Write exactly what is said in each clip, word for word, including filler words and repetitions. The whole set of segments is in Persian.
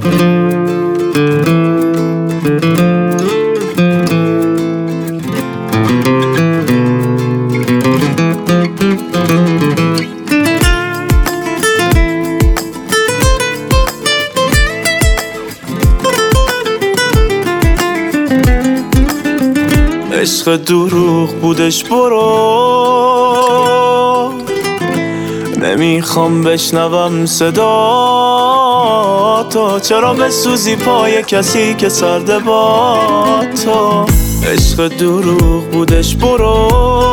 عشق دروغ بودش برو، نمیخوام بشنوم صدا تو. چرا بسوزی پای کسی که سرده با تو؟ عشق دروغ بودش برو،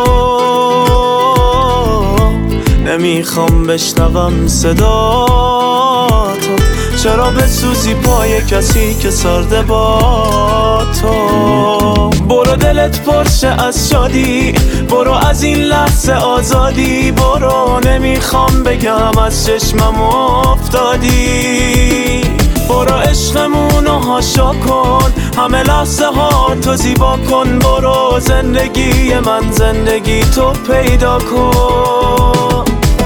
نمیخوام بشنوم صدا تو. چرا بسوزی پای کسی که سرده با تو؟ برو دلت پرشه از شادی، برو از این لحظه آزادی، برو نمیخوام بگم از چشمم افتادی. برو عشقمونو هاشا کن، همه لحظه ها تو زیبا کن. برو زندگی من زندگی تو پیدا کن.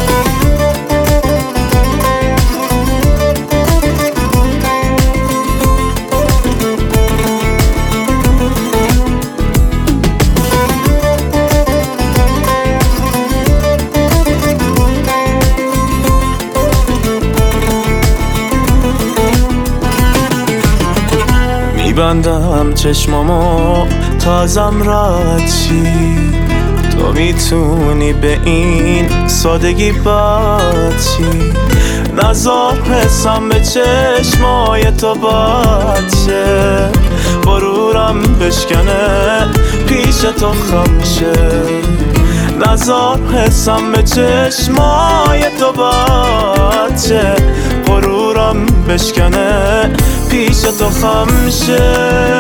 میبندم چشمامو تا ازم رد شی، تو میتونی به این سادگی بد شی. نذار حسم به چشمای تو بد شه، غرورم بشکنه پیش تو خم شه. نذار حسم به چشمای تو بد شه، غرورم بشکنه پیش تو خم شه.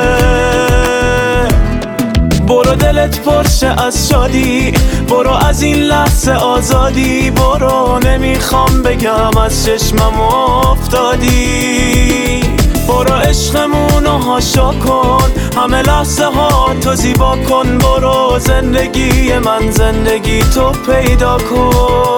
برو دلت پرشه از شادی، برو از این لحظه آزادی، برو نمیخوام بگم از چشمم افتادی. برو عشقمونو هاشا کن، همه لحظه ها تو زیبا کن. برو زندگی من زندگی تو پیدا کن.